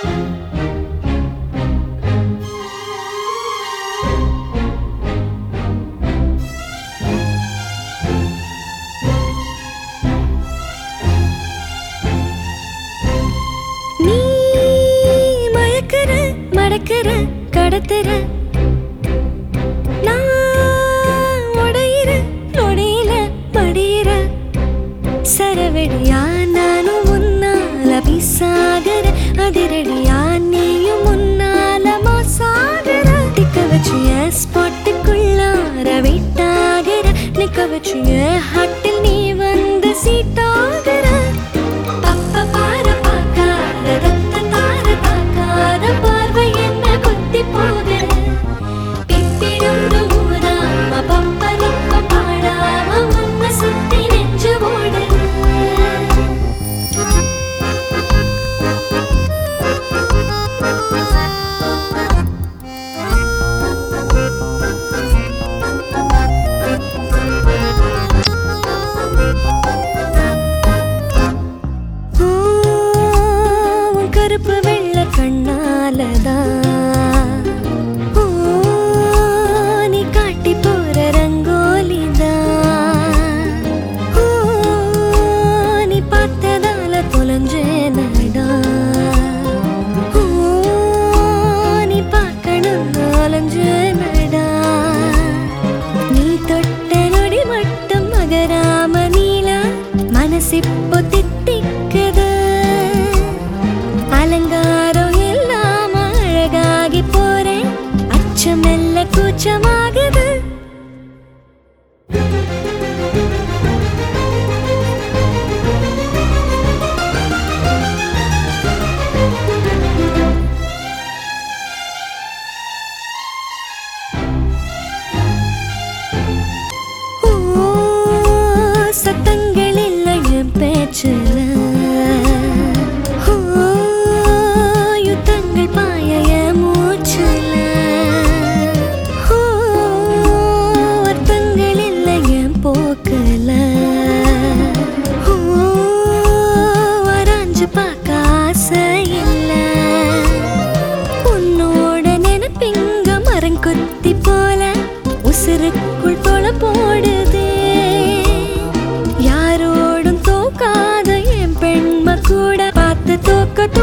மடக்கிற கடத்துற நான் உடையிற நொடியில படியிற சரவெடியா நானும் முன்னால பிசாகர அதிரடியா நீயும் முன்னால மாசாகர திக்க வச்சு ஸ்பாட்டுக்குள்ளார விட்டாகிற நிக்க வச்சு ஹட்டில் நீ வந்து சீட்டாகிற கருப்பு வெள்ள கண்ணாலதா நீ காட்டி போற ரங்கோலிதா நீ பார்த்ததால தொலைஞ்சேனடா நீ பார்க்கணும்னு அலைஞ்சேனடா நீ தொட்ட நொடி மட்டும் மகராம நீலா மனசிப்போ தித்திக்குது அலங்காரம் இல்லாம அழகாகி போறேன் அச்சமெல்ல கூச்சமாகுது சத்தங்கள் இல்லை என் பேச்சுல குத்தி போல உசுருக்குள் தொலை போடுதே யாரோடும் தோக்காத என் பெண்ம கூட பார்த்து தோக்கட்டும்